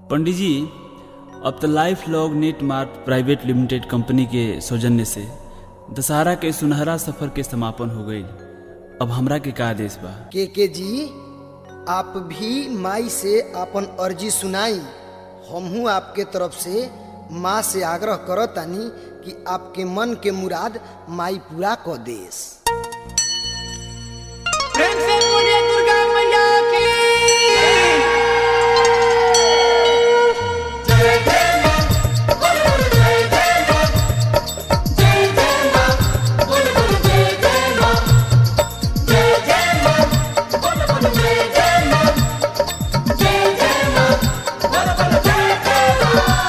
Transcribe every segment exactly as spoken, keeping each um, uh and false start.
पंडित जी, अब तो life log net mart private limited company के सौजन्य से दशहरा के सुनहरा सफर के समापन हो गई। अब हमरा के का आदेश बा? के के जी, आप भी माई से अपन अर्जी सुनाई। हमहू आपके तरफ से माँ से आग्रह करतानी कि आपके मन के मुराद माई पूरा क देस। प्रेम से बोलिए दुर्गा मैया की जय जय मां, बोल बोल जय जय मां, जय जय मां, बोल बोल जय जय मां, जय जय मां, बोल बोल जय जय मां, जय जय मां, बोल बोल जय जय मां।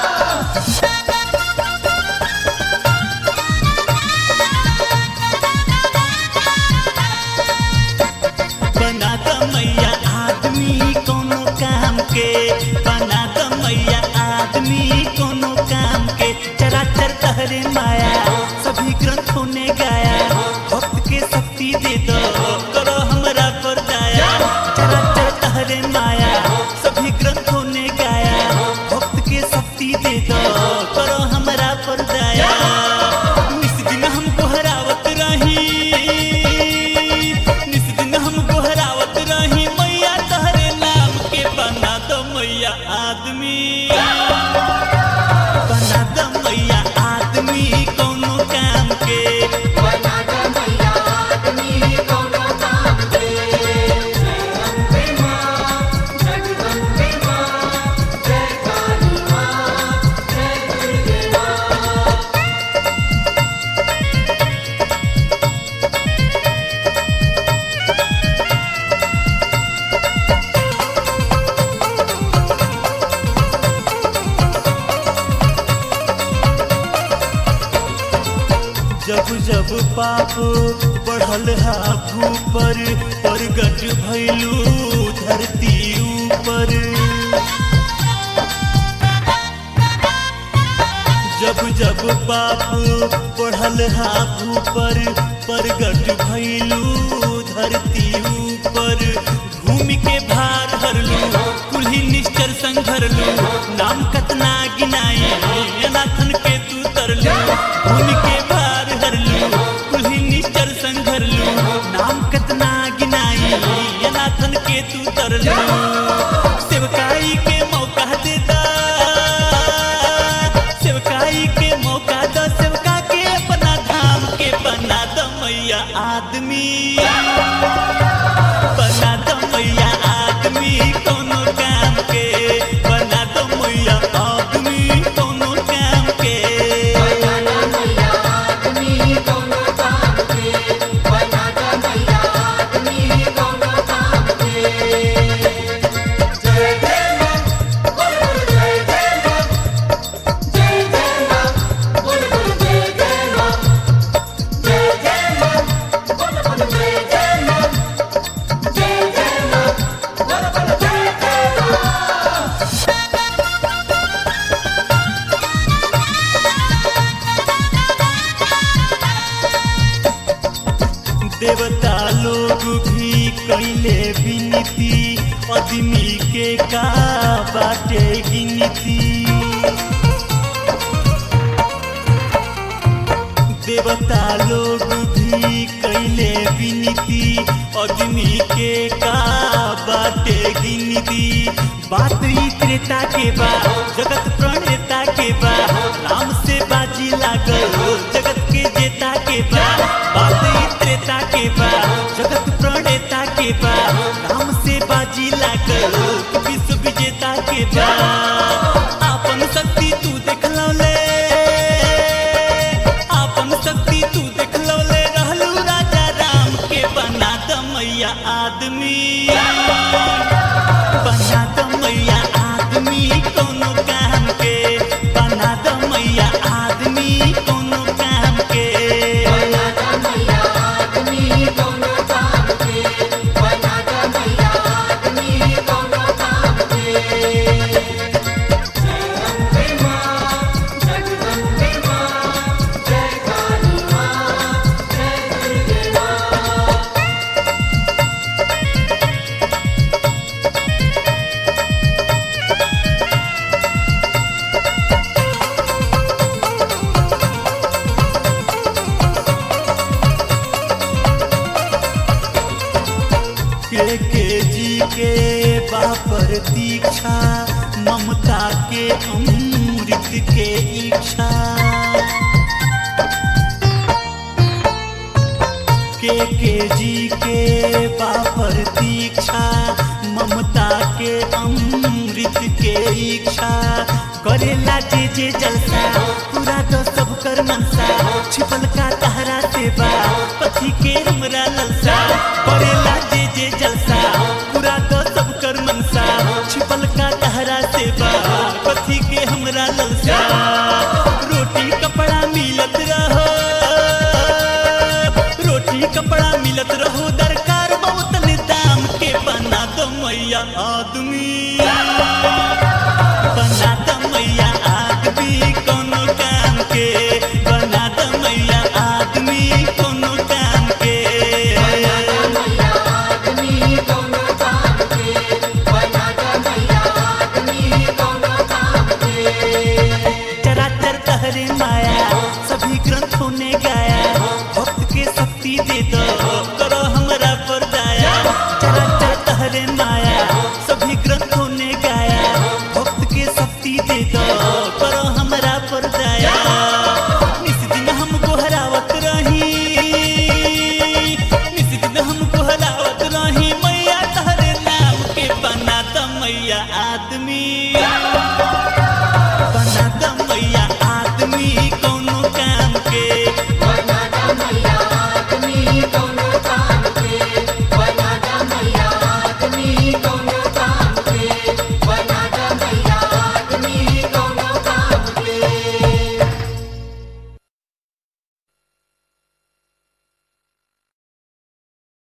बना द मैया आदमी कोनो काम के, बना द मैया आदमी कोनो काम के। चराचर तहरे माया सभी ग्रंथों ने गाया, भक्त के शक्ति दे दो करो हमरा पर दया। चराचर तहरे माया सभी ग्रंथों ने गाया, भक्त के शक्ति दे दो करो हमरा पर दया। निस दिन हमको हरावत रही, निस दिन हमको हरावत रही मैया तहरे नाम के। बना दो मैया आदमी, बना दो मैया आदमी कोनो काम के। बना द मैया आदमी कोनो काम के। जय अम्बे मां, जगदम्बे मां, जय काली मां, जय दुर्गे मां। जब जब पाप बढ़ल हा भूपर, प्रगट भइलू धरती ऊपर। जब जब पाप बढ़ल हा भूपर, प्रगट भइलू धरती ऊपर। भूमि के भार हरलू कुल्ही निश्चर संघरलू, नाम कतना गिनाई अनाथन के तू तरलू। भूमि के भार हरलू कुल्ही निश्चर संघरलू, नाम कतना गिनाई अनाथन के तू तरलू। सेवकाई के मौका दे दा, सेवकाई के मौका दो सेवका के अपना धाम के। बना दो मैया आदमी, बना दो मैया आदमी कोनो काम के। बना दो मैया आदमी कोनो काम के। बना द मैया आदमी कोनो काम के। बना द मैया आदमी कोनो काम के। जय जय मां, बोल बोल जय जय मां, जय जय मां, बोल बोल जय जय मां, जय जय मां, बोल बोल जय जय मां, जय जय मां, बोल बोल जय जय मां। देवता लोग भी कैले विनती, आदमी के का बाटे गिनती। देवता लोग भी कैले विनती, आदमी के का बाटे गिनती। बात ई त्रेता के बा, जगत प्रणेता के बा, राम से बाजी लागल जगत के जेता के बा। बात ई त्रेता के बा, जगत प्रणेता के बा, राम से बाजी लागल विश्व विजेता के बा। आपन शक्ति तू देखलौले, आपन शक्ति तू देखलौले रहलू राजा राम के। बना द मैया आदमी, बना द मैया आदमी कोनो काम के। बना द मैया आदमी कोनो काम के। बना द मैया आदमी कोनो काम के। बना द मैया आदमी कोनो काम के। जय अम्बे मां, जगदम्बे मां, जय काली मां, जय दुर्गे मां। प्रतीक्षा ममता के अमृत के इच्छा के के जी के बा प्रतीक्षा ममता के अमृत के इच्छा करेला जे जे जलसा पूरा तो सब कर मनसा छिपल का तहरा सेवा पथी के हमरा ललसा करेला जे जे जलसा पूरा तो सब कर मनसा छिपल का तहरा सेवा पथी के हमरा ललसा रोटी कपड़ा मिलत रहो रोटी कपड़ा मिलत रहो दरकार बहुत दाम के बना दो मैया आदमी बना दो मैया आदमी कोनो काम के बना दो मैया आदमी कोनो काम के चराचर तहरे माया सभी ग्रंथों ने गाया भक्त के शक्ति दे दो करो हमरा पर दया चराचर तहरे माया सभी ग्रंथों ने गाया भक्त के शक्ति दे दो करो हमरा पर दया निस दिन हम गोहरावत रही निस दिन हम गोहरावत रही मैया तहरे नाम के बना दो मैया आदमी